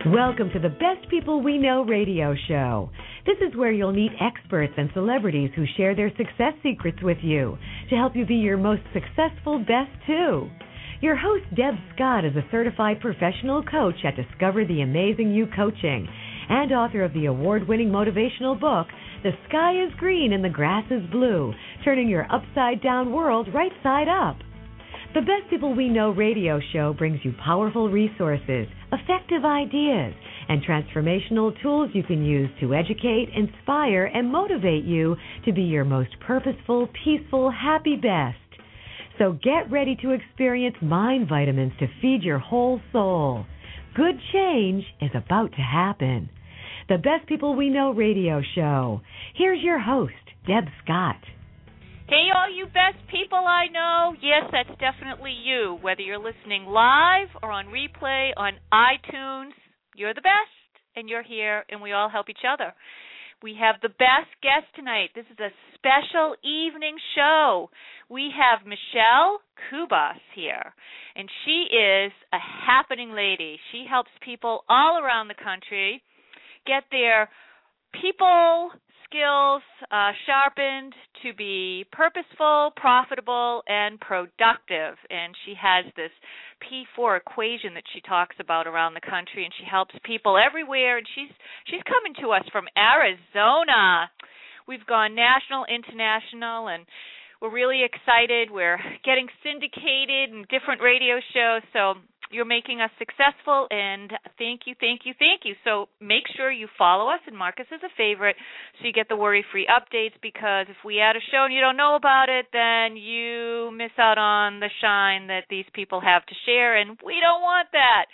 Welcome to the Best People We Know radio show. This is where you'll meet experts and celebrities who share their success secrets with you to help you be your most successful best too. Your host, Deb Scott, is a certified professional coach at Discover the Amazing You Coaching and author of the award-winning motivational book, The Sky is Green and the Grass is Blue, turning your upside-down world right side up. The Best People We Know radio show brings you powerful resources, effective ideas, and transformational tools you can use to educate, inspire, and motivate you to be your most purposeful, peaceful, happy best. So get ready to experience mind vitamins to feed your whole soul. Good change is about to happen. The Best People We Know radio show. Here's your host, Deb Scott. Hey, all you best people I know. Yes, that's definitely you. Whether you're listening live or on replay on iTunes, you're the best, and you're here, and we all help each other. We have the best guest tonight. This is a special evening show. We have Michelle Kubas here, and she is a happening lady. She helps people all around the country get their people skills sharpened to be purposeful, profitable, and productive. And she has this P4 equation that she talks about around the country, and she helps people everywhere. And she's coming to us from Arizona. We've gone national, international, and we're really excited. We're getting syndicated in different radio shows, so you're making us successful, and thank you, thank you, thank you. So make sure you follow us and mark us as a favorite so you get the worry-free updates, because if we add a show and you don't know about it, then you miss out on the shine that these people have to share, and we don't want that.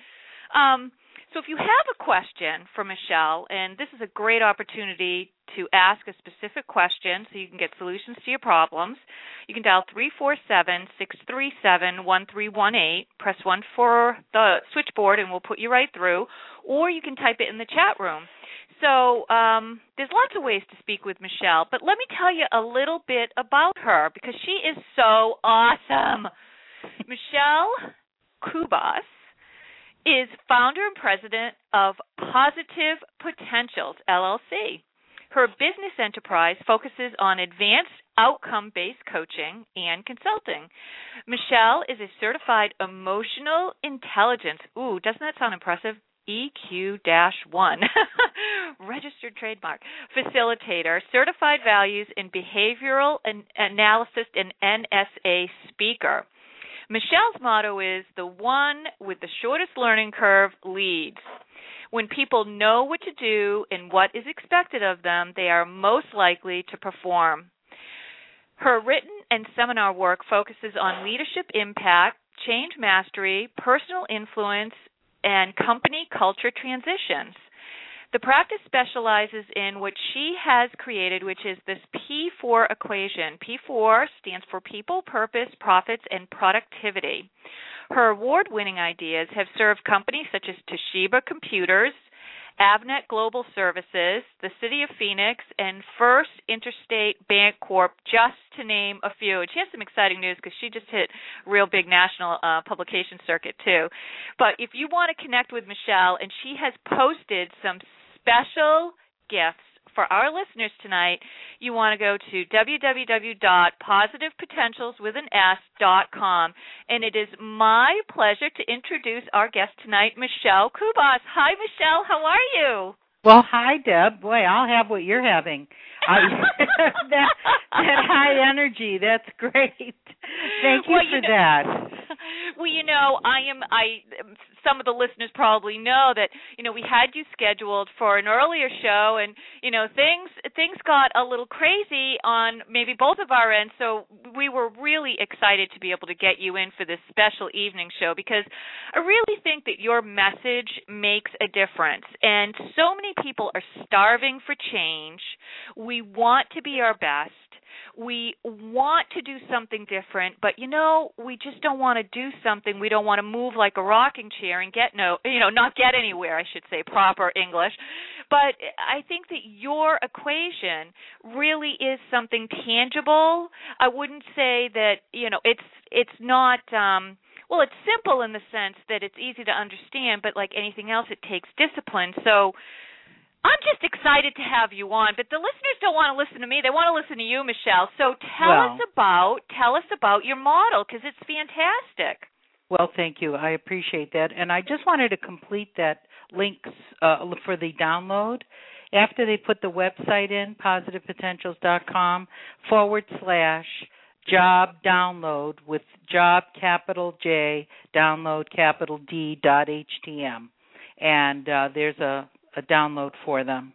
So if you have a question for Michelle, and this is a great opportunity to ask a specific question so you can get solutions to your problems, you can dial 347-637-1318, press 1 for the switchboard, and we'll put you right through, or you can type it in the chat room. So there's lots of ways to speak with Michelle, but let me tell you a little bit about her, because she is so awesome. Michelle Kubas is founder and president of Positive Potentials, LLC. Her business enterprise focuses on advanced outcome-based coaching and consulting. Michelle is a certified emotional intelligence, doesn't that sound impressive? EQ-1, registered trademark, facilitator, certified values in behavioral analysis, and NSA speaker. Michelle's motto is, the one with the shortest learning curve leads. When people know what to do and what is expected of them, they are most likely to perform. Her written and seminar work focuses on leadership impact, change mastery, personal influence, and company culture transitions. The practice specializes in what she has created, which is this P4 equation. P4 stands for people, purpose, profits, and productivity. Her award-winning ideas have served companies such as Toshiba Computers, Avnet Global Services, the City of Phoenix, and First Interstate Bank Corp., just to name a few. And she has some exciting news because she just hit real big national publication circuit, too. But if you want to connect with Michelle, and she has posted some special gifts for our listeners tonight, you want to go to www.positivepotentials.com. And it is my pleasure to introduce our guest tonight, Michelle Kubas. Hi, Michelle. How are you? Well, hi, Deb. Boy, I'll have what you're having. That high energy, that's great. Thank you for that. Well, some of the listeners probably know that, we had you scheduled for an earlier show, and, things got a little crazy on maybe both of our ends, so we were really excited to be able to get you in for this special evening show, because I really think that your message makes a difference, and so many people are starving for change. We want to be our best. We want to do something different, but, we just don't want to do something. We don't want to move like a rocking chair and not get anywhere, I should say, proper English. But I think that your equation really is something tangible. I wouldn't say that, it's not Well, it's simple in the sense that it's easy to understand, but like anything else, it takes discipline. So I'm just excited to have you on, but the listeners don't want to listen to me. They want to listen to you, Michelle. So tell us about your model, because it's fantastic. Well, thank you. I appreciate that. And I just wanted to complete that link for the download. After they put the website in, positivepotentials.com/job download with job capital J, download capital D.htm. And there's a download for them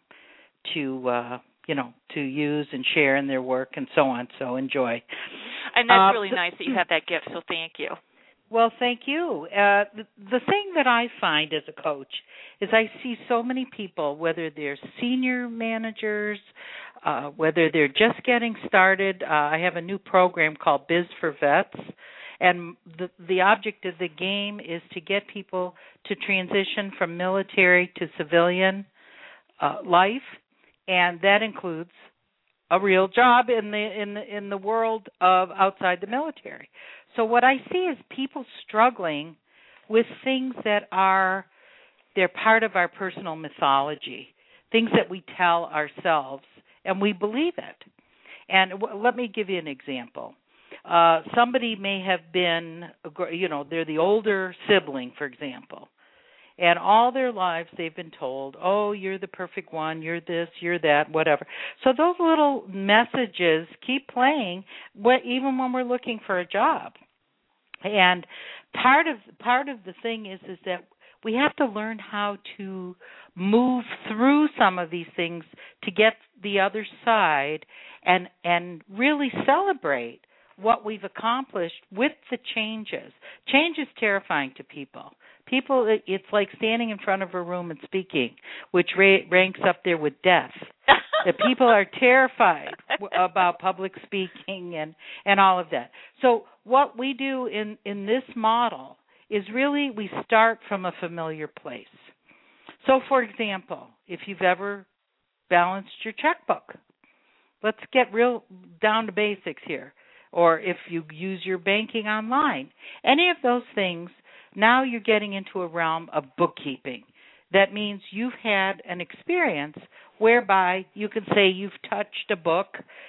to to use and share in their work and so on. So enjoy. And that's really nice that you have that gift, so thank you. Well, thank you. The thing that I find as a coach is I see so many people, whether they're senior managers, whether they're just getting started. I have a new program called Biz for Vets, and the object of the game is to get people to transition from military to civilian life, and that includes a real job in the world of outside the military. So what I see is people struggling with things that they're part of our personal mythology, things that we tell ourselves, and we believe it. And let me give you an example. Somebody may have been, they're the older sibling, for example, and all their lives they've been told, oh, you're the perfect one, you're this, you're that, whatever. So those little messages keep playing even when we're looking for a job. And part of the thing is that we have to learn how to move through some of these things to get the other side and really celebrate what we've accomplished with the changes. Change is terrifying to people. It's like standing in front of a room and speaking, which ranks up there with death. The people are terrified about public speaking and all of that. So what we do in this model is really we start from a familiar place. So, for example, if you've ever balanced your checkbook, let's get real down to basics here. Or if you use your banking online, any of those things, now you're getting into a realm of bookkeeping. That means you've had an experience whereby you can say you've touched a book,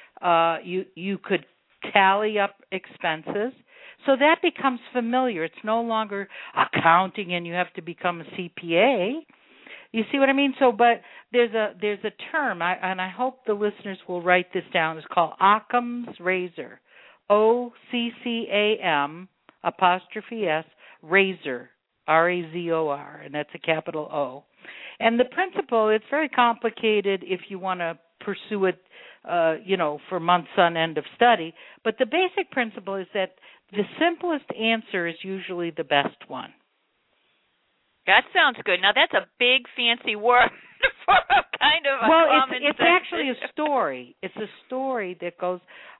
you could tally up expenses. So that becomes familiar. It's no longer accounting and you have to become a CPA. You see what I mean? So, but there's a term, and I hope the listeners will write this down. It's called Occam's Razor, OCCAM _S, razor, RAZOR, and that's a capital O. And the principle, it's very complicated if you want to pursue it, for months on end of study. But the basic principle is that the simplest answer is usually the best one. That sounds good. Now, that's a big, fancy word for a kind of a common sense. It's actually a story. It's a story that goes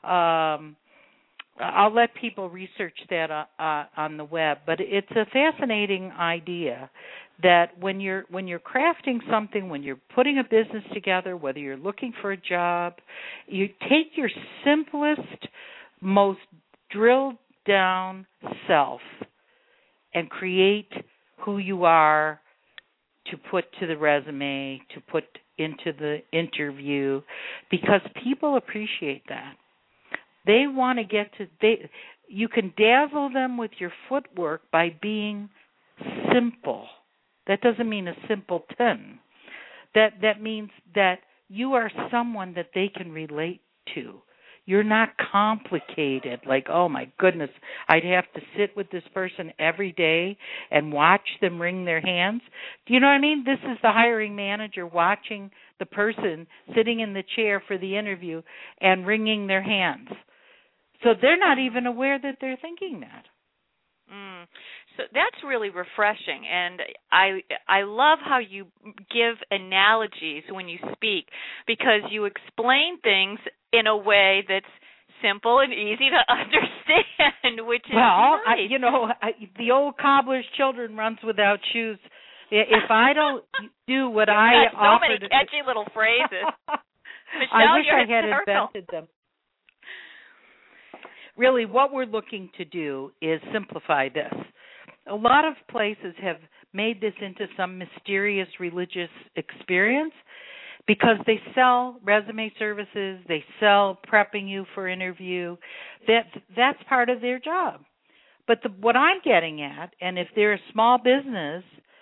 I'll let people research that on the web, but it's a fascinating idea that when you're crafting something, when you're putting a business together, whether you're looking for a job, you take your simplest, most drilled down self and create who you are to put to the resume, to put into the interview, because people appreciate that. They want to you can dazzle them with your footwork by being simple. That doesn't mean a simpleton. That means that you are someone that they can relate to. You're not complicated, like, oh my goodness, I'd have to sit with this person every day and watch them wring their hands. Do you know what I mean? This is the hiring manager watching the person sitting in the chair for the interview and wringing their hands. So they're not even aware that they're thinking that. So that's really refreshing, and I love how you give analogies when you speak, because you explain things in a way that's simple and easy to understand, which is nice. The old cobbler's children runs without shoes. If I don't do what I offer, so many catchy little phrases. Michelle, I wish you're I had hysterical. invented them. really what we're looking to do is simplify this. A lot of places have made this into some mysterious religious experience because they sell resume services, they sell prepping you for interview. That's part of their job. But what I'm getting at, and if they're a small business,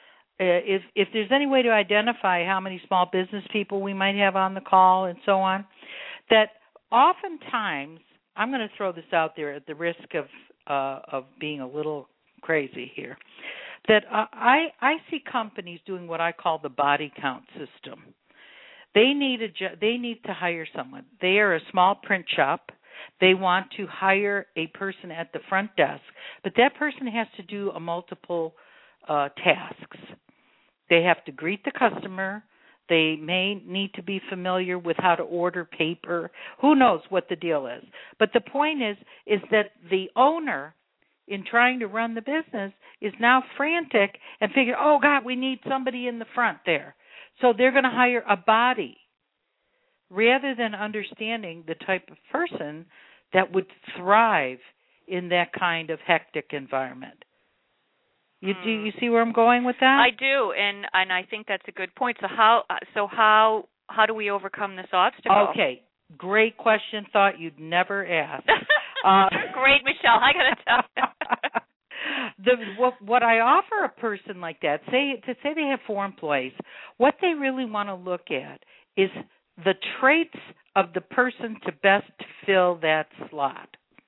if there's any way to identify how many small business people we might have on the call and so on, that oftentimes, I'm going to throw this out there at the risk of being a little crazy here, that I see companies doing what I call the body count system. They need to hire someone. They are a small print shop. They want to hire a person at the front desk, but that person has to do multiple tasks. They have to greet the customer. They may need to be familiar with how to order paper. Who knows what the deal is? But the point is that the owner, in trying to run the business, is now frantic and figure, oh, God, we need somebody in the front there. So they're going to hire a body rather than understanding the type of person that would thrive in that kind of hectic environment. Do you see where I'm going with that? I do, and I think that's a good point. So how do we overcome this obstacle? Okay, great question. Thought you'd never ask. Great, Michelle. I got to tell you. What I offer a person like that, say they have 4 employees, what they really want to look at is the traits of the person to best fill that slot,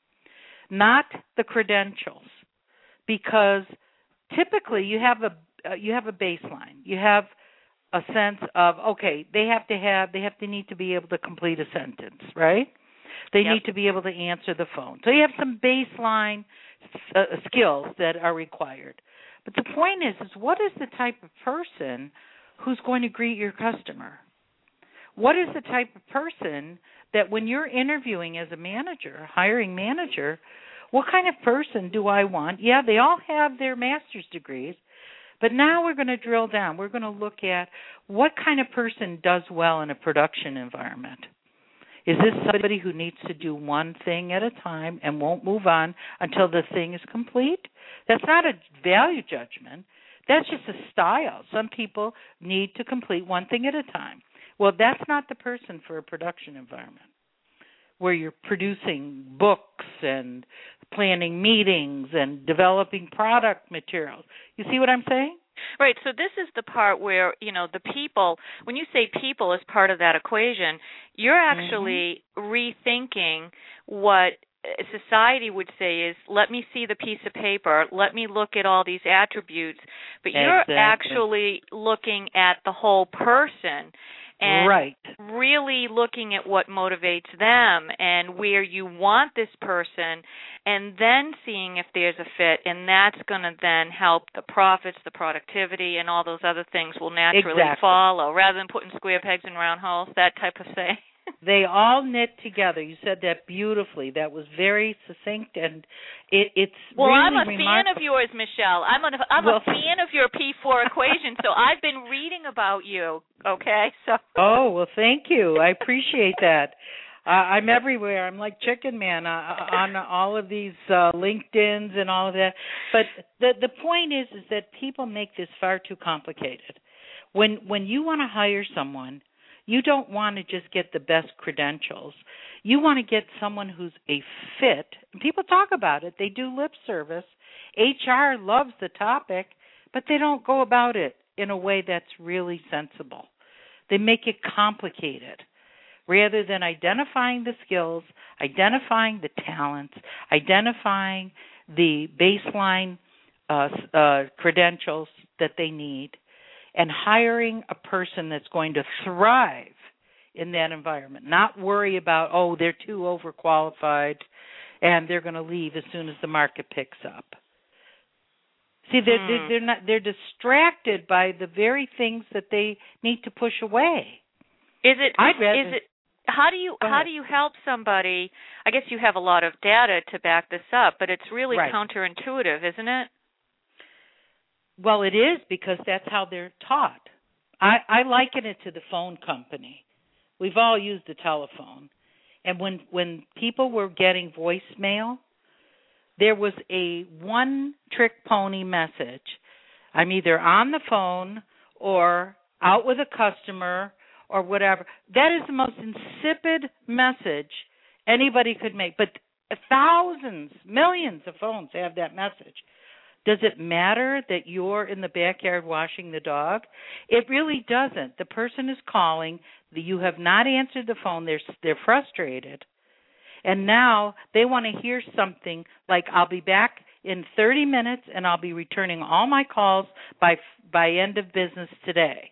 not the credentials, because typically you have a baseline. You have a sense of, okay, they need to be able to complete a sentence, right? They need to be able to answer the phone. So you have some baseline skills that are required. But the point is what is the type of person who's going to greet your customer? What is the type of person that when you're interviewing as a manager, hiring manager, what kind of person do I want? Yeah, they all have their master's degrees, but now we're going to drill down. We're going to look at what kind of person does well in a production environment. Is this somebody who needs to do one thing at a time and won't move on until the thing is complete? That's not a value judgment. That's just a style. Some people need to complete one thing at a time. Well, that's not the person for a production environment where you're producing books and planning meetings and developing product materials. You see what I'm saying? Right. So this is the part where, the people, when you say people as part of that equation, you're actually rethinking what society would say is, let me see the piece of paper, let me look at all these attributes, but you're actually looking at the whole person. And really looking at what motivates them and where you want this person, and then seeing if there's a fit, and that's going to then help the profits, the productivity, and all those other things will naturally follow, rather than putting square pegs in round holes, that type of thing. They all knit together. You said that beautifully. That was very succinct, and it's well, really I'm a remarkable. fan of yours, Michelle. I'm a fan of your P4 equation, so I've been reading about you, okay? Oh, well, thank you. I appreciate that. I'm everywhere. I'm like Chicken Man on all of these LinkedIns and all of that. But the point is that people make this far too complicated. When you want to hire someone, you don't want to just get the best credentials. You want to get someone who's a fit. And people talk about it. They do lip service. HR loves the topic, but they don't go about it in a way that's really sensible. They make it complicated rather than identifying the skills, identifying the talents, identifying the baseline credentials that they need, and hiring a person that's going to thrive in that environment, not worry about, oh, they're too overqualified and they're going to leave as soon as the market picks up. See, they're distracted by the very things that they need to push away. How do you help somebody? I guess you have a lot of data to back this up, but it's really counterintuitive, isn't it? Well, it is, because that's how they're taught. I liken it to the phone company. We've all used the telephone. And when people were getting voicemail, there was a one-trick pony message. I'm either on the phone or out with a customer or whatever. That is the most insipid message anybody could make. But thousands, millions of phones have that message. Does it matter that you're in the backyard washing the dog? It really doesn't. The person is calling. You have not answered the phone. They're frustrated. And now they want to hear something like, I'll be back in 30 minutes and I'll be returning all my calls by end of business today.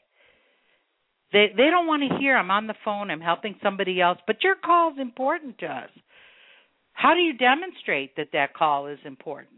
They don't want to hear I'm on the phone, I'm helping somebody else, but your call is important to us. How do you demonstrate that call is important?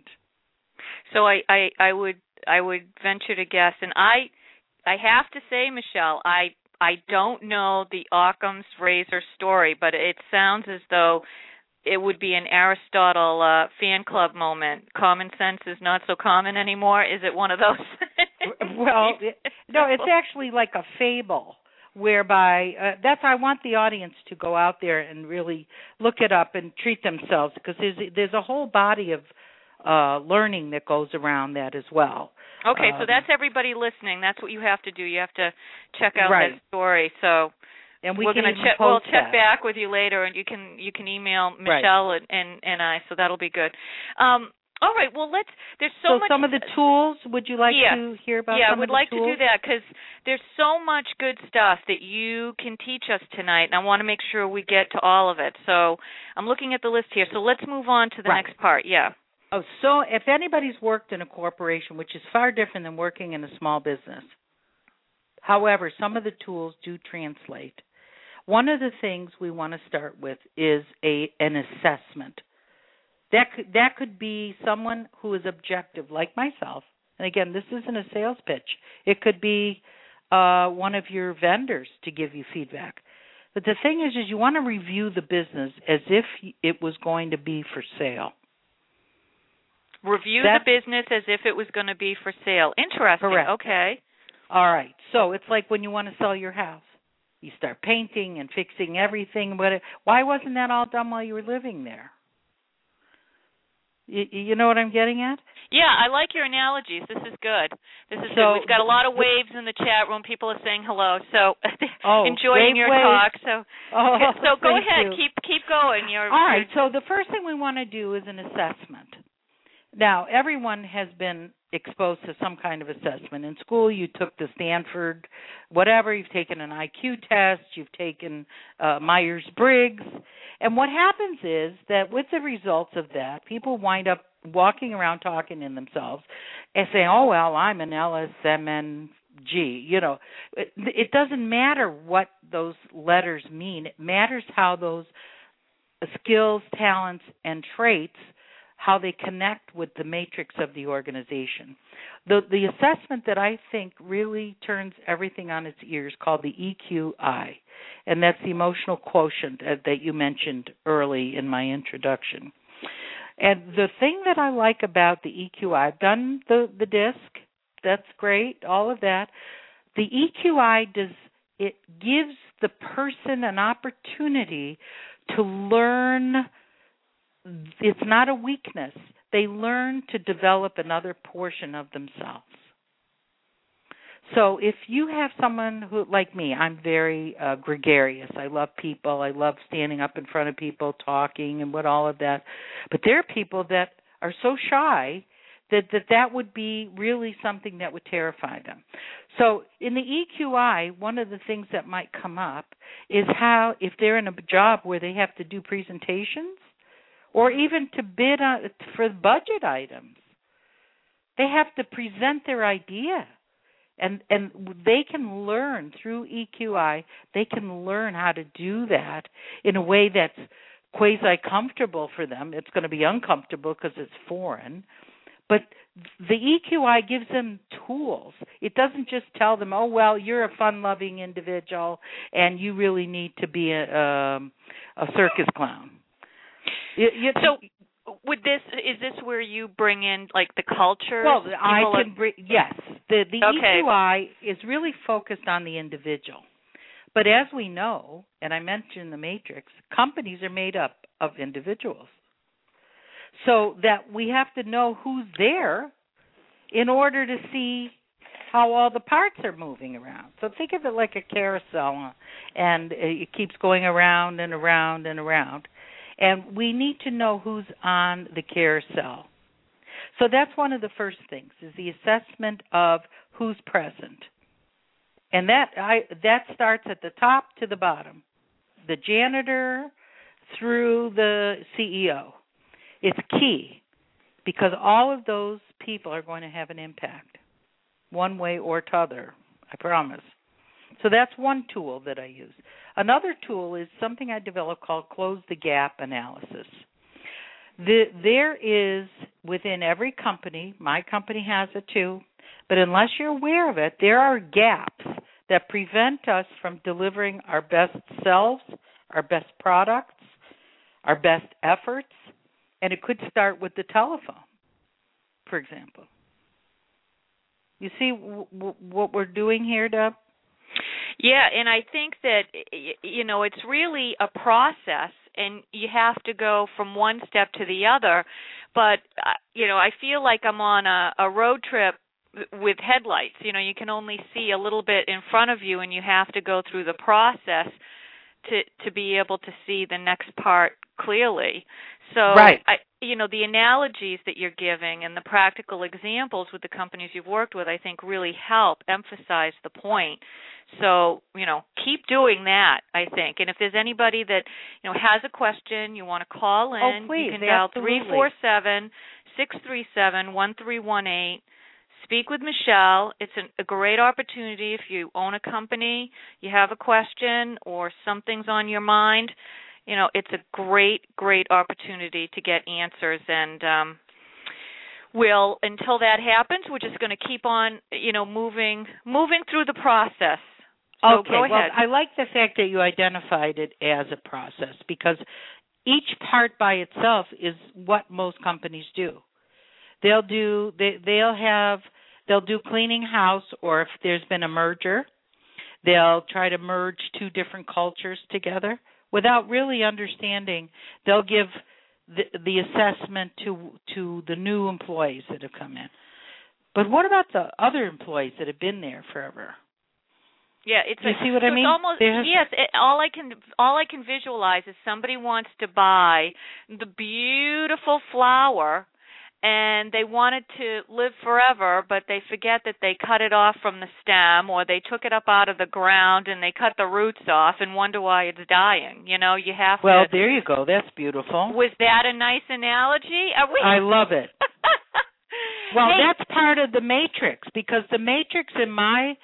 So I would venture to guess, and I have to say, Michelle, I don't know the Occam's razor story, but it sounds as though it would be an Aristotle fan club moment. Common sense is not so common anymore. Is it one of those? Well, no, it's actually like a fable, whereby I want the audience to go out there and really look it up and treat themselves, because there's a whole body of learning that goes around that as well. Okay, so that's everybody listening. That's what you have to do. You have to check out that story. So, and we'll check back with you later, and you can email Michelle and I. So that'll be good. All right. Well, there's so much. Some of the tools. Would you like to hear about? Yeah, some I would of the like tools? to do that, because there's so much good stuff that you can teach us tonight, and I want to make sure we get to all of it. So I'm looking at the list here. So let's move on to the next part. Yeah. Oh, so if anybody's worked in a corporation, which is far different than working in a small business, however, some of the tools do translate. One of the things we want to start with is an assessment. That could be someone who is objective, like myself. And again, this isn't a sales pitch. It could be one of your vendors to give you feedback. But the thing is you want to review the business as if it was going to be for sale. Review the business as if it was going to be for sale. Interesting. Correct. Okay. All right. So it's like when you want to sell your house. You start painting and fixing everything. But why wasn't that all done while you were living there? You know what I'm getting at? Yeah, I like your analogies. This is good. Good. We've got a lot of waves in the chat room. People are saying hello, so enjoying your talk. So go ahead. Keep going. All right. So the first thing we want to do is an assessment. Now, everyone has been exposed to some kind of assessment. In school, you took the Stanford whatever. You've taken an IQ test. You've taken Myers-Briggs. And what happens is that with the results of that, people wind up walking around talking in themselves and saying, oh, well, I'm an LSMNG. You know, it doesn't matter what those letters mean. It matters how those skills, talents, and traits, how they connect with the matrix of the organization. The assessment that I think really turns everything on its ears, called the EQI, and that's the emotional quotient that you mentioned early in my introduction. And the thing that I like about the EQI, I've done the DISC, that's great, all of that. The EQI gives the person an opportunity to learn. It's not a weakness. They learn to develop another portion of themselves. So if you have someone who, like me, I'm very gregarious. I love people. I love standing up in front of people, talking and all of that. But there are people that are so shy that would be really something that would terrify them. So in the EQI, one of the things that might come up is how, if they're in a job where they have to do presentations, or even to bid for budget items, they have to present their idea. And they can learn through EQI, they can learn how to do that in a way that's quasi-comfortable for them. It's going to be uncomfortable because it's foreign. But the EQI gives them tools. It doesn't just tell them, oh, well, you're a fun-loving individual and you really need to be a circus clown. So with this, is this where you bring in like the culture? Well, I can bring, yes. The EQI is really focused on the individual. But as we know, and I mentioned the matrix, companies are made up of individuals. So that we have to know who's there in order to see how all the parts are moving around. So think of it like a carousel, and it keeps going around and around and around. And we need to know who's on the carousel. So that's one of the first things, is the assessment of who's present. And that starts at the top to the bottom, the janitor through the CEO. It's key because all of those people are going to have an impact, one way or t'other, I promise. So that's one tool that I use. Another tool is something I developed called Close the Gap Analysis. There is, within every company, my company has it too, but unless you're aware of it, there are gaps that prevent us from delivering our best selves, our best products, our best efforts, and it could start with the telephone, for example. You see what we're doing here, Deb? Yeah, and I think that, it's really a process, and you have to go from one step to the other. But, I feel like I'm on a road trip with headlights. You can only see a little bit in front of you, and you have to go through the process to be able to see the next part clearly. So, right. The analogies that you're giving and the practical examples with the companies you've worked with, I think, really help emphasize the point. So, keep doing that, I think. And if there's anybody that, has a question, you want to call in, please, you can dial absolutely. 347-637-1318. Speak with Michelle. It's a great opportunity if you own a company, you have a question, or something's on your mind. It's a great, great opportunity to get answers. And until that happens, we're just going to keep on, moving through the process. So okay, go ahead. Well, I like the fact that you identified it as a process because each part by itself is what most companies do. They'll do cleaning house, or if there's been a merger, they'll try to merge two different cultures together without really understanding. They'll give the assessment to the new employees that have come in. But what about the other employees that have been there forever? Yeah, you see what I mean? Almost, yes. All I can visualize is somebody wants to buy the beautiful flower, and they want it to live forever, but they forget that they cut it off from the stem, or they took it up out of the ground and they cut the roots off and wonder why it's dying. You have to. Well, there you go. That's beautiful. Was that a nice analogy? I love it. Well, hey. That's part of the matrix, because the matrix in my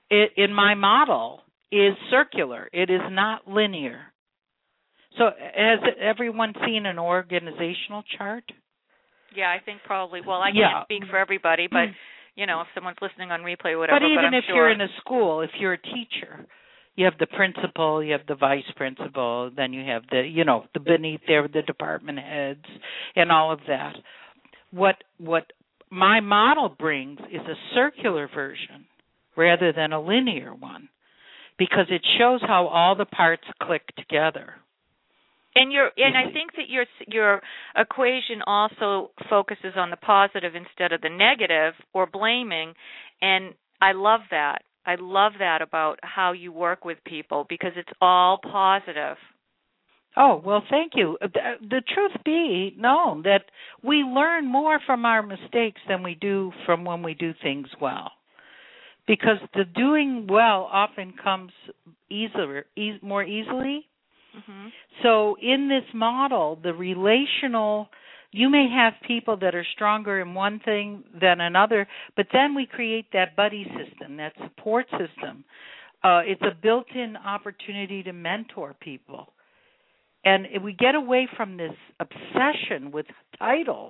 model is circular. It is not linear. So has everyone seen an organizational chart? Yeah, I think probably. Well, I can't speak for everybody, but, if someone's listening on replay or whatever. But even if sure. you're in a school, if you're a teacher, you have the principal, you have the vice principal, then you have the beneath there, the department heads and all of that. What my model brings is a circular version rather than a linear one, because it shows how all the parts click together. And I think that your equation also focuses on the positive instead of the negative or blaming, and I love that. I love that about how you work with people, because it's all positive. Oh, well, thank you. The truth be known that we learn more from our mistakes than we do from when we do things well, because the doing well often comes more easily. Mm-hmm. So in this model, the relational, you may have people that are stronger in one thing than another, but then we create that buddy system, that support system. It's a built-in opportunity to mentor people. And we get away from this obsession with titles,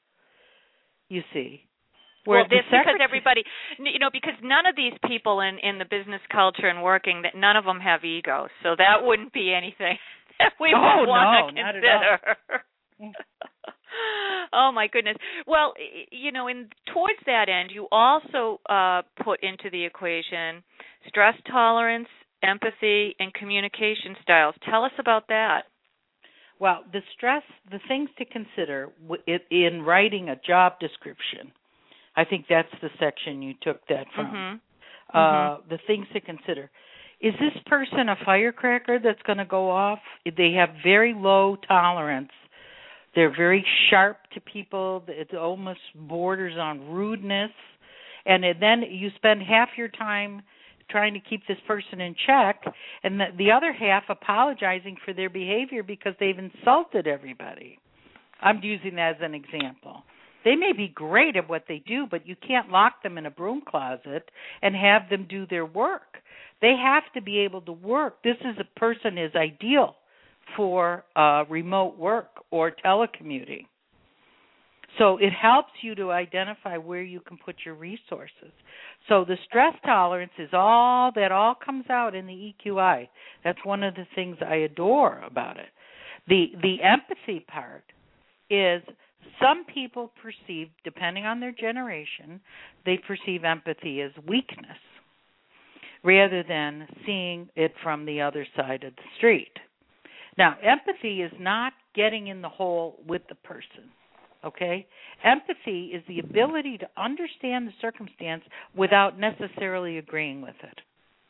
you see. Well, that's because everybody, because none of these people in the business culture and working, that none of them have egos. So that wouldn't be anything that we would want to consider. Oh, my goodness. Well, towards that end, you also put into the equation stress tolerance empathy, and communication styles. Tell us about that. Well, the things to consider in writing a job description. I think that's the section you took that from. The things to consider. Is this person a firecracker that's going to go off? They have very low tolerance. They're very sharp to people. It almost borders on rudeness. And then you spend half your time trying to keep this person in check, and the other half apologizing for their behavior because they've insulted everybody. I'm using that as an example. They may be great at what they do, but you can't lock them in a broom closet and have them do their work. They have to be able to work. This is a person is ideal for remote work or telecommuting. So it helps you to identify where you can put your resources. So the stress tolerance is all comes out in the EQI. That's one of the things I adore about it. The empathy part is some people perceive, depending on their generation, they perceive empathy as weakness rather than seeing it from the other side of the street. Now, empathy is not getting in the hole with the person. Okay? Empathy is the ability to understand the circumstance without necessarily agreeing with it.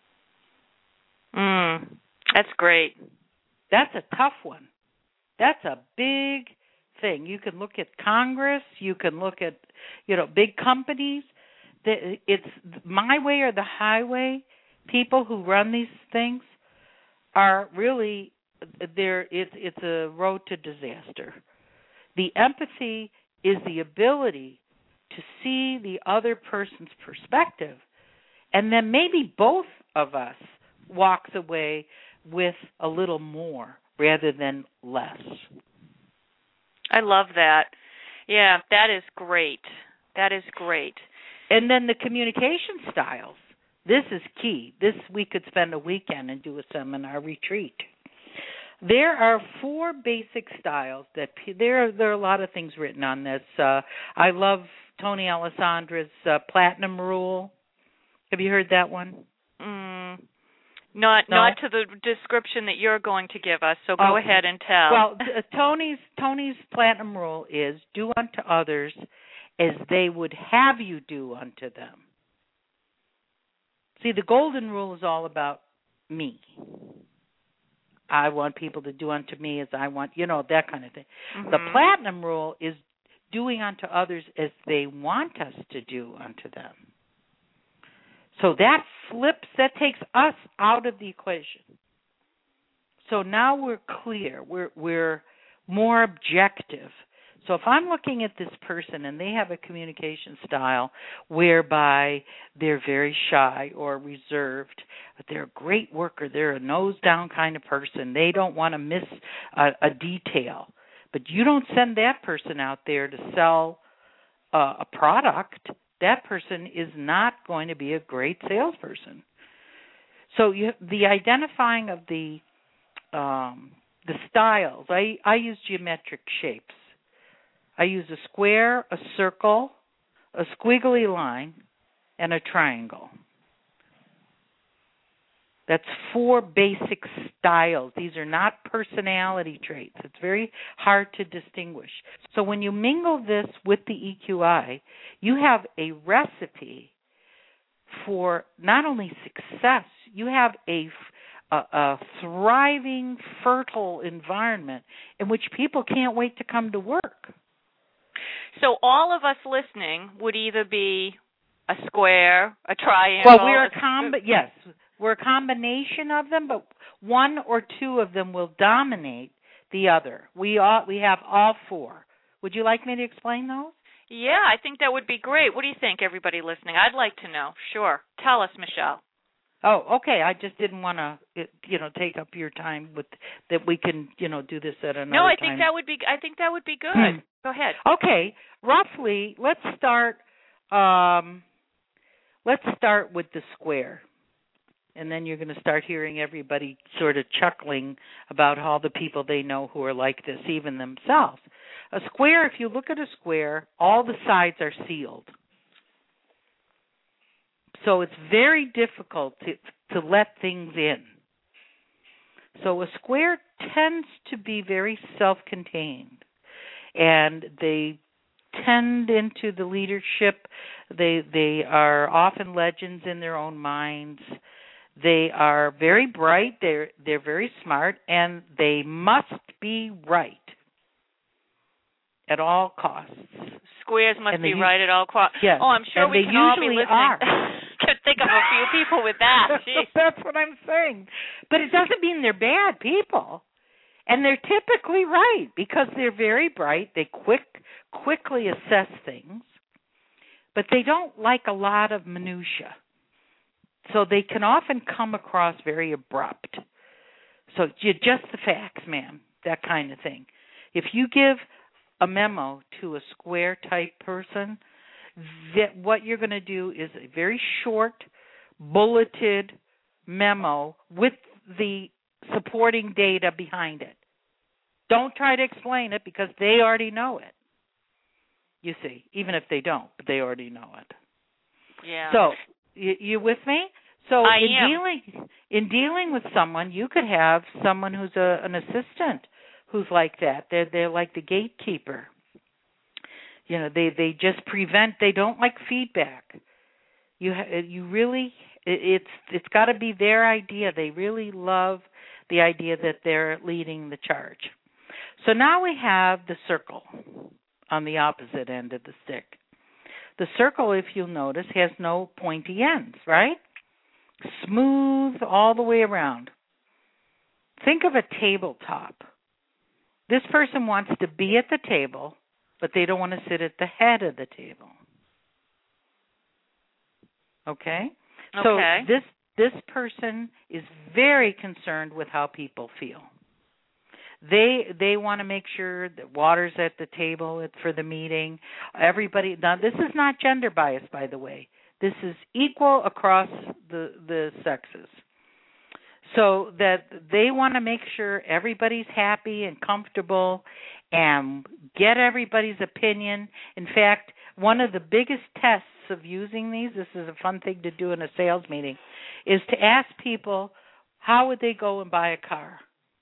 That's great. That's a tough one. That's a big thing. You can look at Congress. You can look at, big companies. It's my way or the highway. People who run these things are really it's a road to disaster. The empathy is the ability to see the other person's perspective, and then maybe both of us walks away with a little more rather than less. I love that. Yeah, that is great. That is great. And then the communication styles. This is key. We could spend a weekend and do a seminar retreat. There are 4 basic styles that there are a lot of things written on this. I love Tony Alessandra's Platinum Rule. Have you heard that one? Not to the description that you're going to give us. So go ahead and tell. Well, Tony's Platinum Rule is do unto others as they would have you do unto them. See, the Golden Rule is all about me. I want people to do unto me as I want, that kind of thing. The Platinum Rule is doing unto others as they want us to do unto them. So that takes us out of the equation. So now we're clear. We're more objective. So if I'm looking at this person and they have a communication style whereby they're very shy or reserved, but they're a great worker, they're a nose-down kind of person, they don't want to miss a detail, but you don't send that person out there to sell a product, that person is not going to be a great salesperson. So the identifying of the styles, I use geometric shapes. I use a square, a circle, a squiggly line, and a triangle. That's 4 basic styles. These are not personality traits. It's very hard to distinguish. So when you mingle this with the EQI, you have a recipe for not only success, you have a thriving, fertile environment in which people can't wait to come to work. So all of us listening would either be a square, a triangle. Well, we're a combination of them, but 1 or 2 of them will dominate the other. We have all 4. Would you like me to explain those? Yeah, I think that would be great. What do you think, everybody listening? I'd like to know. Sure. Tell us, Michelle. Oh, okay. I just didn't want to, take up your time with that. We can, do this at another time. No, I think that would be good. Go ahead. Okay. Roughly, let's start with the square. And then you're going to start hearing everybody sort of chuckling about all the people they know who are like this, even themselves. A square, if you look at a square, all the sides are sealed. So it's very difficult to let things in. So a square tends to be very self-contained, and they tend into the leadership. They are often legends in their own minds. They are very bright. They're very smart, and they must be right at all costs. Squares must be right at all costs. Yes. Oh, I'm sure and we they can all be usually listening. are. Could think of a few people with that. Jeez. That's what I'm saying. But it doesn't mean they're bad people. And they're typically right because they're very bright. They quickly assess things, but they don't like a lot of minutia. So they can often come across very abrupt. So just the facts, ma'am, that kind of thing. If you give a memo to a square type person, that what you're going to do is a very short, bulleted memo with the supporting data behind it. Don't try to explain it because they already know it. You see, even if they don't, but they already know it. Yeah. So, you with me? So I am. In dealing with someone, you could have someone who's an assistant who's like that. They're like the gatekeeper. You know, they just prevent. They don't like feedback. You really, it's got to be their idea. They really love the idea that they're leading the charge. So now we have the circle on the opposite end of the stick. The circle, if you'll notice, has no pointy ends, right? Smooth all the way around. Think of a tabletop. This person wants to be at the table, but they don't want to sit at the head of the table. Okay? So this person is very concerned with how people feel. They want to make sure that water's at the table for the meeting. Everybody. Now, this is not gender bias, by the way. This is equal across the sexes. So that they want to make sure everybody's happy and comfortable and get everybody's opinion. In fact, one of the biggest tests of using these, this is a fun thing to do in a sales meeting, is to ask people, how would they go and buy a car?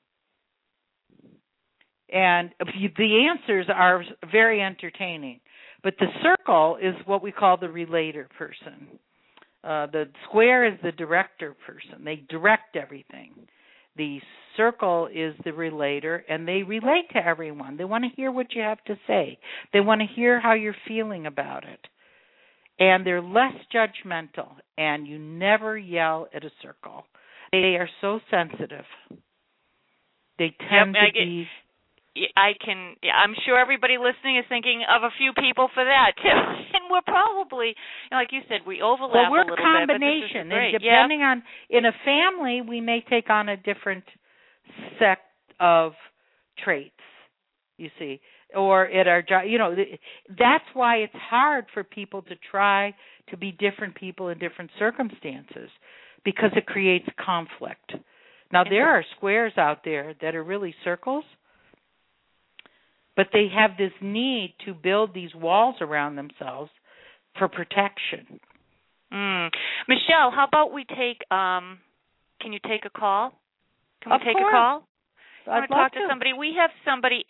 And the answers are very entertaining. But the circle is what we call the relator person. The square is the director person. They direct everything. The circle is the relator, and they relate to everyone. They want to hear what you have to say. They want to hear how you're feeling about it. And they're less judgmental, and you never yell at a circle. They are so sensitive. They tend to be... I'm sure everybody listening is thinking of a few people for that too. And we're probably, like you said, we overlap a little bit. Well, we're a combination. And depending on, in a family, we may take on a different set of traits, you see. Or at our job, that's why it's hard for people to try to be different people in different circumstances, because it creates conflict. Now, there are squares out there that are really circles, but they have this need to build these walls around themselves for protection. Michelle, how about we take, can you take a call? Can we take a call? I want to talk to somebody. We have somebody,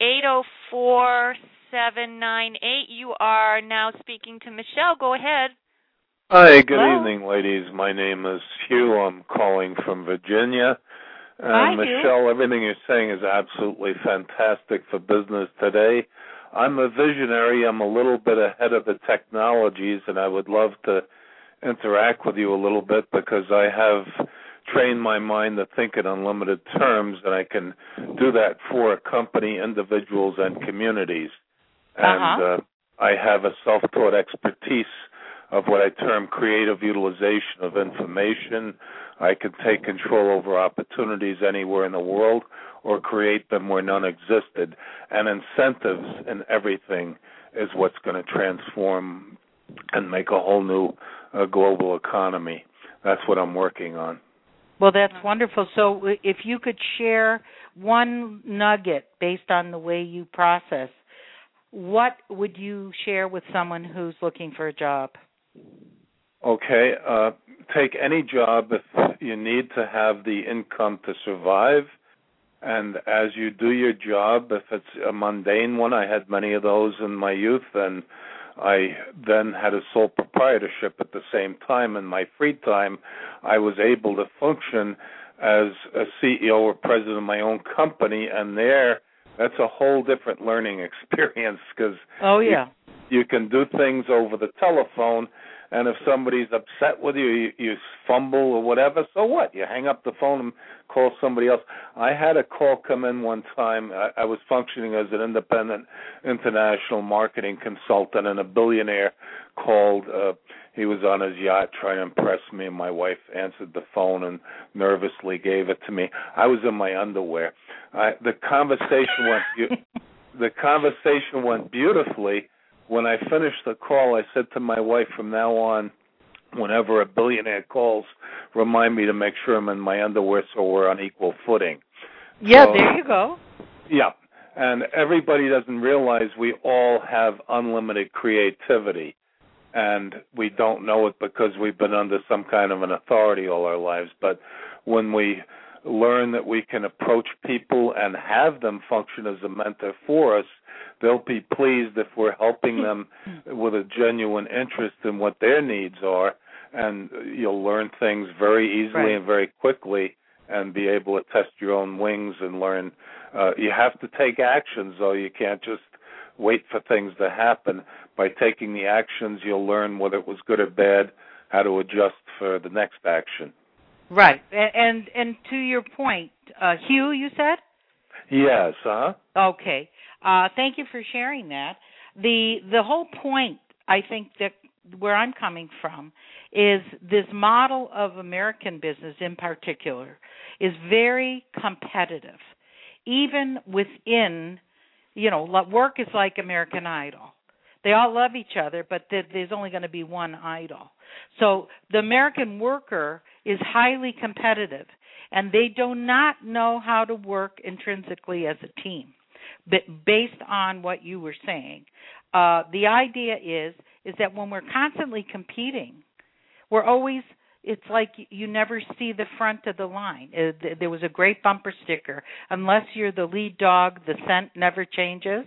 804-798. You are now speaking to Michelle. Go ahead. Hi, good evening, ladies. My name is Hugh. I'm calling from Virginia. Hi, Michelle, everything you're saying is absolutely fantastic for business today. I'm a visionary. I'm a little bit ahead of the technologies, and I would love to interact with you a little bit because I have trained my mind to think in unlimited terms, and I can do that for a company, individuals, and communities. And I have a self-taught expertise of what I term creative utilization of information. I can take control over opportunities anywhere in the world or create them where none existed. And incentives in everything is what's going to transform and make a whole new global economy. That's what I'm working on. Well, that's wonderful. So if you could share one nugget based on the way you process, what would you share with someone who's looking for a job? Okay, take any job if you need to have the income to survive. And as you do your job, if it's a mundane one, I had many of those in my youth, and I then had a sole proprietorship at the same time. In my free time, I was able to function as a CEO or president of my own company, and that's a whole different learning experience because you can do things over the telephone, and if somebody's upset with you, you fumble or whatever, so what? You hang up the phone and call somebody else. I had a call come in one time. I was functioning as an independent international marketing consultant, and a billionaire called. He was on his yacht trying to impress me, and my wife answered the phone and nervously gave it to me. I was in my underwear. The conversation went beautifully. When I finished the call, I said to my wife, from now on, whenever a billionaire calls, remind me to make sure I'm in my underwear so we're on equal footing. Yeah, so, there you go. Yeah, and everybody doesn't realize we all have unlimited creativity, and we don't know it because we've been under some kind of an authority all our lives. But when we learn that we can approach people and have them function as a mentor for us, they'll be pleased if we're helping them with a genuine interest in what their needs are, and you'll learn things very easily and very quickly and be able to test your own wings and learn. You have to take actions, though. You can't just wait for things to happen. By taking the actions, you'll learn whether it was good or bad, how to adjust for the next action. Right. And to your point, Hugh, you said? Yes, Okay. Thank you for sharing that. The whole point, I think, that where I'm coming from is this model of American business in particular is very competitive. Even within, work is like American Idol. They all love each other, but there's only going to be one idol. So the American worker is highly competitive, and they do not know how to work intrinsically as a team. But based on what you were saying, the idea is that when we're constantly competing, we're always, it's like you never see the front of the line. There was a great bumper sticker, unless you're the lead dog, the scent never changes.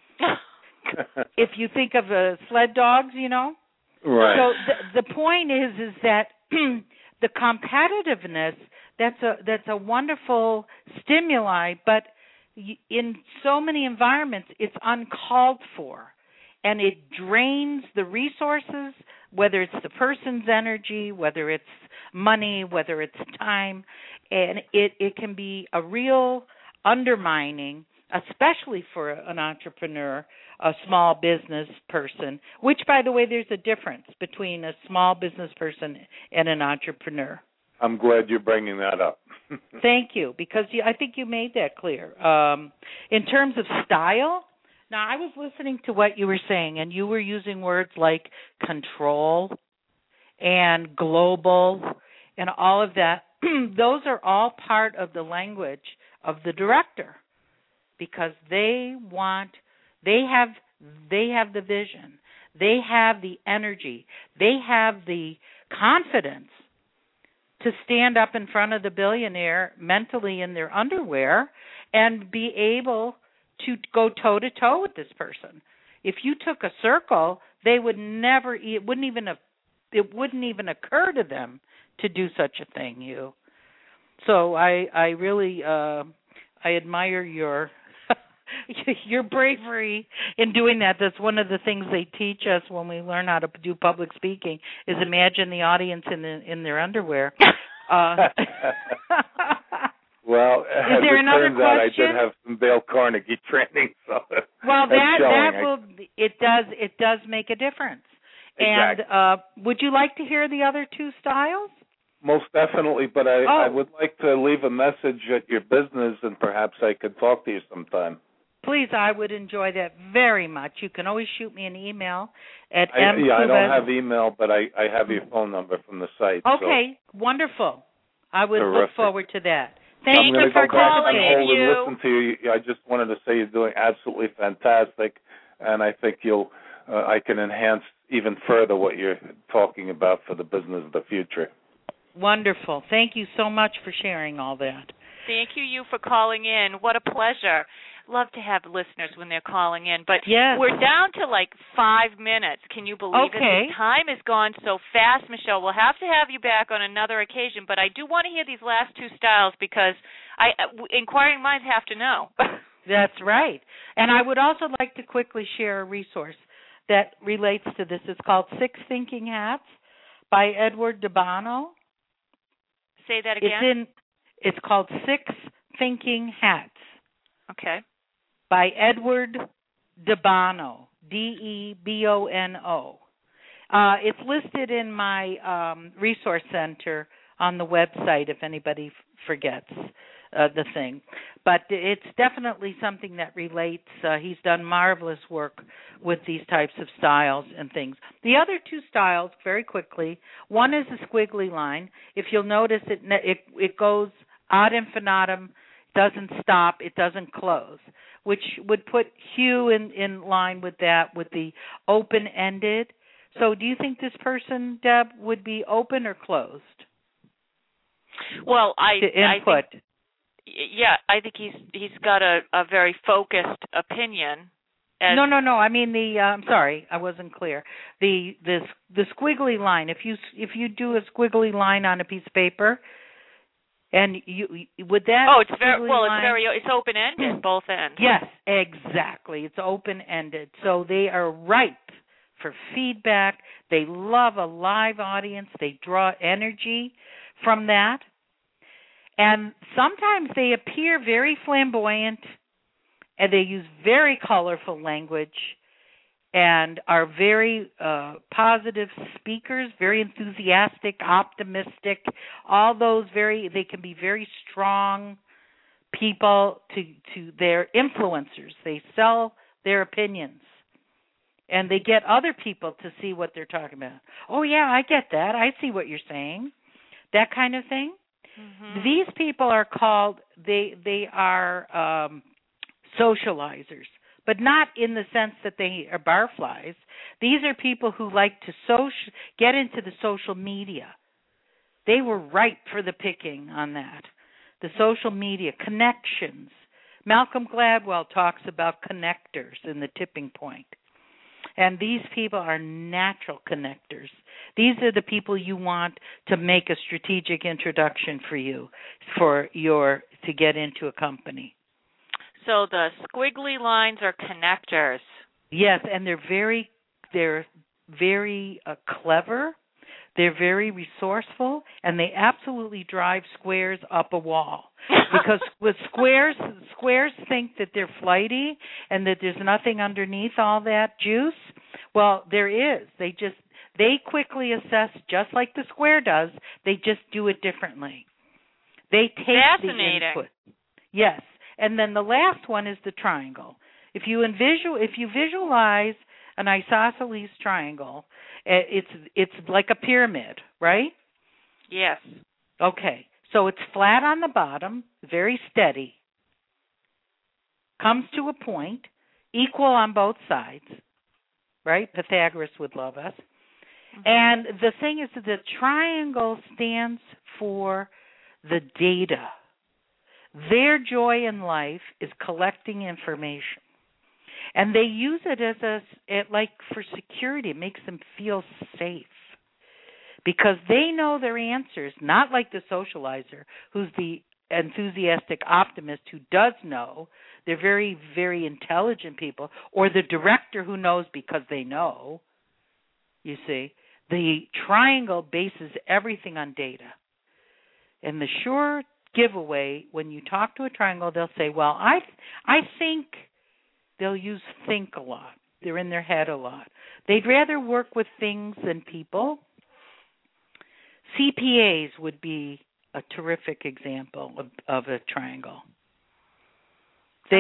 If you think of sled dogs, Right. So the point is that the competitiveness, that's a wonderful stimuli, but in so many environments, it's uncalled for, and it drains the resources, whether it's the person's energy, whether it's money, whether it's time, and it can be a real undermining, especially for an entrepreneur, a small business person, which, by the way, there's a difference between a small business person and an entrepreneur. I'm glad you're bringing that up. Thank you, because I think you made that clear. In terms of style, now I was listening to what you were saying, and you were using words like control and global and all of that. Those are all part of the language of the director, because they have the vision, they have the energy, they have the confidence to stand up in front of the billionaire mentally in their underwear and be able to go toe-to-toe with this person. If you took a circle, it wouldn't even occur to them to do such a thing. So I really I admire your bravery in doing that. That's one of the things they teach us when we learn how to do public speaking, is imagine the audience in their underwear. Well, is there another question? I did have some Dale Carnegie training, so well, it does make a difference. Exactly. And would you like to hear the other two styles? Most definitely, but I would like to leave a message at your business, and perhaps I could talk to you sometime. Please, I would enjoy that very much. You can always shoot me an email at I don't have email, but I have your phone number from the site. Okay, so. Wonderful. I would look forward to that. Thank you for calling in, you. Listen to you. I just wanted to say you're doing absolutely fantastic, and I think you'll I can enhance even further what you're talking about for the business of the future. Wonderful. Thank you so much for sharing all that. Thank you for calling in. What a pleasure. Love to have listeners when they're calling in. But yes, we're down to like 5 minutes. Can you believe it? The time has gone so fast, Michelle. We'll have to have you back on another occasion. But I do want to hear these last two styles because inquiring minds have to know. That's right. And I would also like to quickly share a resource that relates to this. It's called Six Thinking Hats by Edward DeBono. Say that again. It's called Six Thinking Hats. Okay. By Edward DeBono, DeBono. It's listed in my resource center on the website if anybody forgets the thing. But it's definitely something that relates. He's done marvelous work with these types of styles and things. The other two styles, very quickly, one is the squiggly line. If you'll notice, it goes ad infinitum, doesn't stop, it doesn't close, which would put Hugh in line with that, with the open-ended. So do you think this person, Deb, would be open or closed? Well, I think, I think he's got a very focused opinion. No. I mean I'm sorry, I wasn't clear. The squiggly line. If you do a squiggly line on a piece of paper, and you would that? Oh, it's open ended, both ends. Yes, exactly. It's open ended, so they are ripe for feedback. They love a live audience. They draw energy from that. And sometimes they appear very flamboyant, and they use very colorful language and are very positive speakers, very enthusiastic, optimistic, all those they can be very strong people to their influencers. They sell their opinions, and they get other people to see what they're talking about. Oh, yeah, I get that. I see what you're saying, that kind of thing. Mm-hmm. These people are called, they are socializers, but not in the sense that they are barflies. These are people who like to get into the social media. They were ripe for the picking on that. The social media connections. Malcolm Gladwell talks about connectors in The Tipping Point. And these people are natural connectors. These are the people you want to make a strategic introduction for you, to get into a company. So the squiggly lines are connectors. Yes, and they're very clever. They're very resourceful, and they absolutely drive squares up a wall. Because with squares think that they're flighty and that there's nothing underneath all that juice. Well, there is. They quickly assess, just like the square does. They just do it differently. They take the input. Yes. And then the last one is the triangle. If you visualize an isosceles triangle, it's like a pyramid, right? Yes. Okay. So it's flat on the bottom, very steady, comes to a point, equal on both sides, right? Pythagoras would love us. Mm-hmm. And the thing is that the triangle stands for the data. Their joy in life is collecting information. And they use it like for security. It makes them feel safe. Because they know their answers, not like the socializer, who's the enthusiastic optimist who does know. They're very, very intelligent people. Or the director who knows because they know. You see, the triangle bases everything on data. And the sure giveaway, when you talk to a triangle, they'll say, well, I think. They'll use think a lot. They're in their head a lot. They'd rather work with things than people. CPAs would be a terrific example of a triangle. So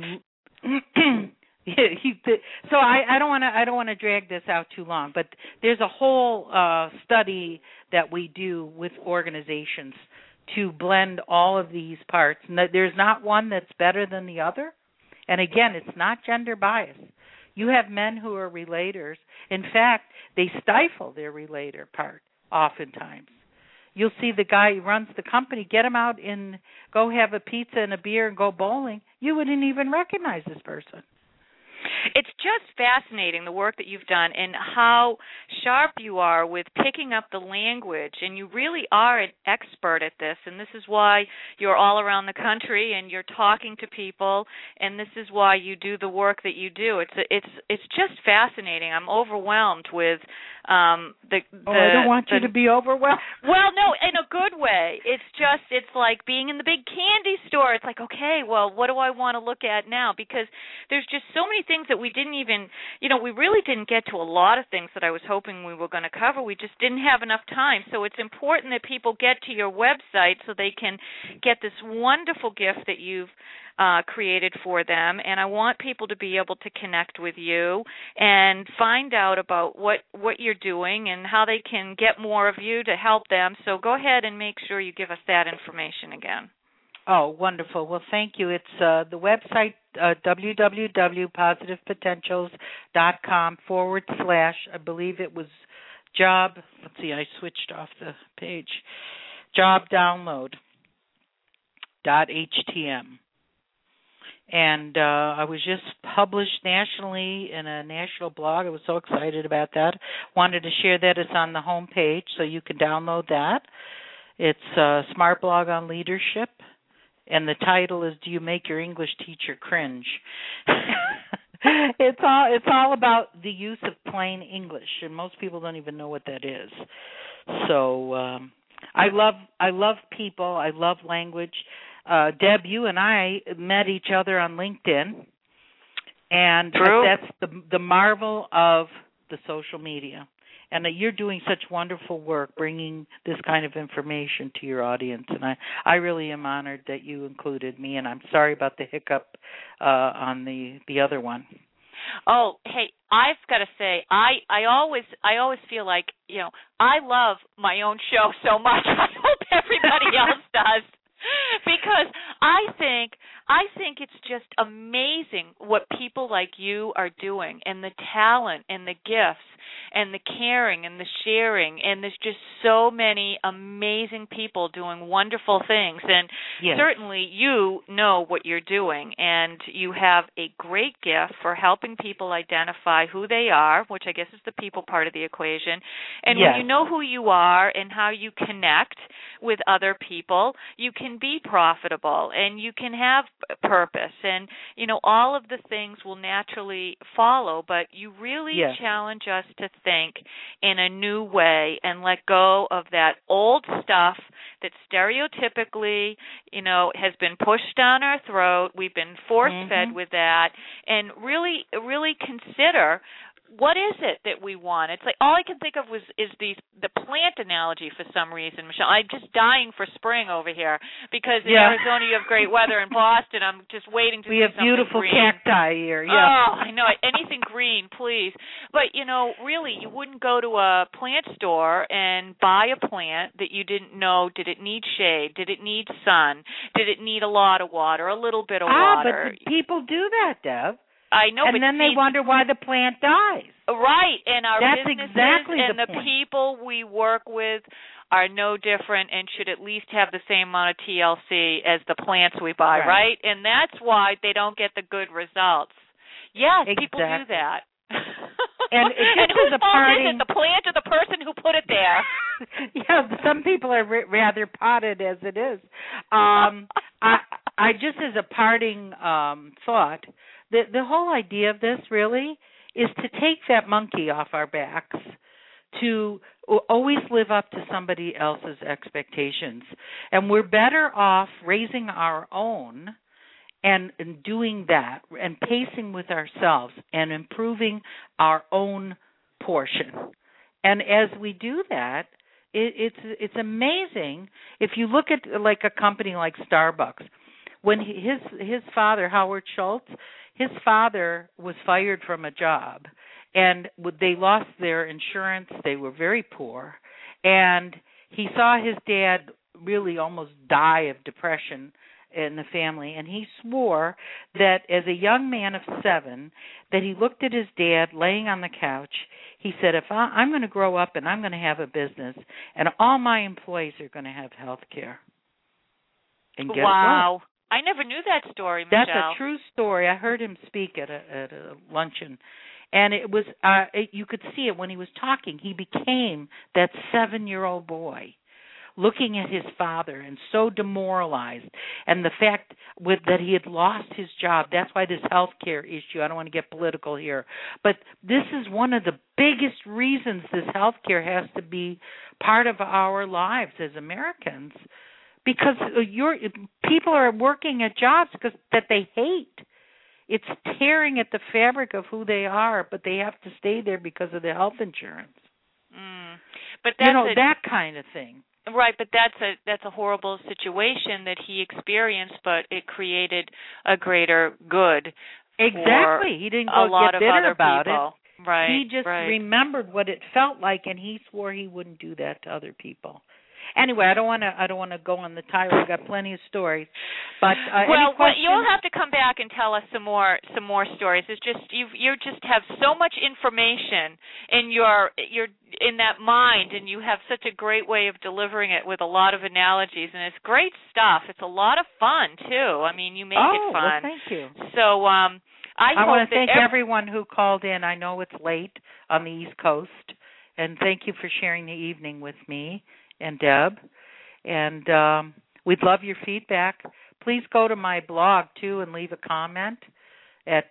I don't want to drag this out too long, but there's a whole study that we do with organizations to blend all of these parts. And there's not one that's better than the other. And again, it's not gender bias. You have men who are relators. In fact, they stifle their relator part oftentimes. You'll see the guy who runs the company, get him out and go have a pizza and a beer and go bowling. You wouldn't even recognize this person. It's just fascinating, the work that you've done and how sharp you are with picking up the language, and you really are an expert at this, and this is why you're all around the country and you're talking to people, and this is why you do the work that you do. It's just fascinating. I'm overwhelmed with I don't want you to be overwhelmed. Well, no, in a good way. It's like being in the big candy store. It's like, okay, well, what do I want to look at now? Because there's just so many things that we didn't even, we really didn't get to a lot of things that I was hoping we were going to cover. We just didn't have enough time. So it's important that people get to your website so they can get this wonderful gift that you've created for them, and I want people to be able to connect with you and find out about what you're doing and how they can get more of you to help them. So go ahead and make sure you give us that information again. Oh, wonderful. Well, thank you. It's the website, www.positivepotentials.com / I believe it was job. Let's see, I switched off the page. jobdownload.htm. And I was just published nationally in a national blog. I was so excited about that. Wanted to share that. It's on the home page, so you can download that. It's a smart blog on leadership, and the title is "Do You Make Your English Teacher Cringe?" It's all about the use of plain English, and most people don't even know what that is. So I love people. I love language. Deb, you and I met each other on LinkedIn, and that's the marvel of the social media. And you're doing such wonderful work bringing this kind of information to your audience, and I really am honored that you included me, and I'm sorry about the hiccup on the other one. Oh, hey, I've got to say, I always feel like, I love my own show so much. I hope everybody else does. Because I think it's just amazing what people like you are doing, and the talent and the gifts and the caring and the sharing, and there's just so many amazing people doing wonderful things, and yes. Certainly you know what you're doing, and you have a great gift for helping people identify who they are, which I guess is the people part of the equation, and yes. When you know who you are and how you connect with other people, you can be profitable and you can have purpose, and all of the things will naturally follow, but you really yes. challenge us to think in a new way and let go of that old stuff that stereotypically, has been pushed down our throat. We've been force-fed with that, and really consider what is it that we want? It's like all I can think of is the plant analogy for some reason, Michelle. I'm just dying for spring over here because in Arizona you have great weather. In Boston, I'm just waiting to see something green. We have beautiful cacti here. Yeah. Oh, I know. Anything green, please. But, really, you wouldn't go to a plant store and buy a plant that you didn't know, did it need shade? Did it need sun? Did it need a lot of water, a little bit of water? But people do that, Deb. I know, and then they wonder why the plant dies. Right, and our businesses exactly and the point. people we work with are no different and should at least have the same amount of TLC as the plants we buy, right? And that's why they don't get the good results. Yes, exactly. People do that. And whose fault is it, the plant or the person who put it there? Yeah, some people are rather potted as it is. I just as a parting thought, the whole idea of this really is to take that monkey off our backs, to always live up to somebody else's expectations. And we're better off raising our own and doing that and pacing with ourselves and improving our own portion. And as we do that, it's amazing. If you look at like a company like Starbucks, when his father, Howard Schultz, his father was fired from a job, and they lost their insurance. They were very poor, and he saw his dad really almost die of depression in the family, and he swore that as a young man of 7, that he looked at his dad laying on the couch. He said, if I'm going to grow up and I'm going to have a business, and all my employees are going to have health care. And guess wow. what? I never knew that story, Michelle. That's a true story. I heard him speak at a luncheon. And it was you could see it when he was talking. He became that 7-year-old boy, looking at his father and so demoralized. And the fact that he had lost his job, that's why this health care issue, I don't want to get political here, but this is one of the biggest reasons this health care has to be part of our lives as Americans, because people are working at jobs that they hate. It's tearing at the fabric of who they are, but they have to stay there because of the health insurance. But that's that kind of thing. Right, but that's a horrible situation that he experienced, but it created a greater good. Exactly. He didn't go get bitter about it. Right. He just remembered what it felt like, and he swore he wouldn't do that to other people. Anyway, I don't want to go on the tirade. I've got plenty of stories. But you'll have to come back and tell us some more stories. It's just you just have so much information in you're in that mind, and you have such a great way of delivering it with a lot of analogies, and it's great stuff. It's a lot of fun too. I mean, you make it fun. Well, thank you. So I want to thank everyone who called in. I know it's late on the East Coast, and thank you for sharing the evening with me and Deb, and we'd love your feedback. Please go to my blog, too, and leave a comment at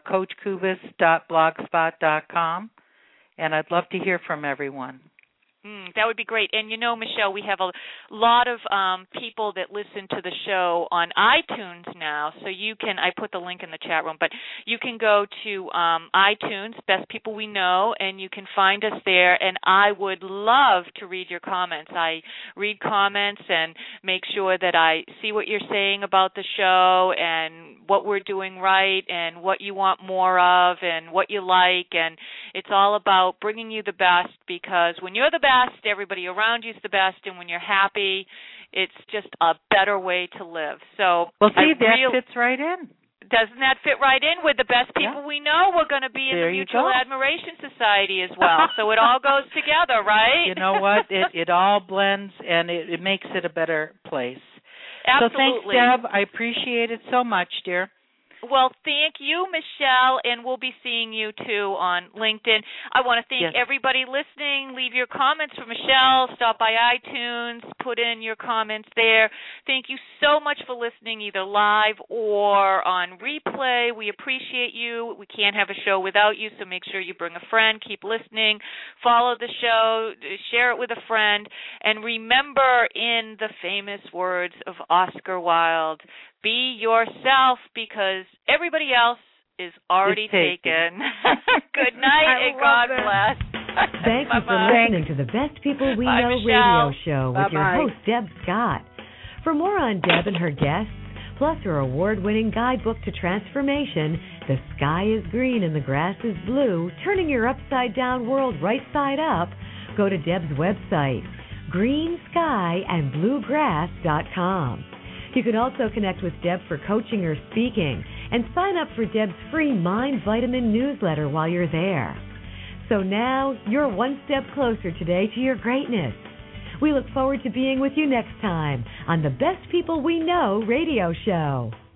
coachkubis.blogspot.com, and I'd love to hear from everyone. That would be great. And, Michelle, we have a lot of people that listen to the show on iTunes now, so you can – I put the link in the chat room, but you can go to iTunes, Best People We Know, and you can find us there, and I would love to read your comments. I read comments and make sure that I see what you're saying about the show and what we're doing right and what you want more of and what you like, and it's all about bringing you the best, because when you're the best, everybody around you is the best, and when you're happy, it's just a better way to live. So, well, see, that fits right in. Doesn't that fit right in with the best people we know? We're going to be in the Mutual Admiration Society as well, so it all goes together, right? You know what? It all blends, and it makes it a better place. Absolutely. So thanks, Deb. I appreciate it so much, dear. Well, thank you, Michelle, and we'll be seeing you, too, on LinkedIn. I want to thank everybody listening. Leave your comments for Michelle. Stop by iTunes. Put in your comments there. Thank you so much for listening, either live or on replay. We appreciate you. We can't have a show without you, so make sure you bring a friend. Keep listening. Follow the show. Share it with a friend. And remember, in the famous words of Oscar Wilde, be yourself, because everybody else is already taken. Good night and God bless. Thank you for listening to the Best People We Know radio show with your host, Deb Scott. For more on Deb and her guests, plus her award-winning guidebook to transformation, The Sky is Green and the Grass is Blue, Turning Your Upside-Down World Right Side Up, go to Deb's website, greenskyandbluegrass.com. You can also connect with Deb for coaching or speaking, and sign up for Deb's free Mind Vitamin newsletter while you're there. So now you're one step closer today to your greatness. We look forward to being with you next time on the Best People We Know radio show.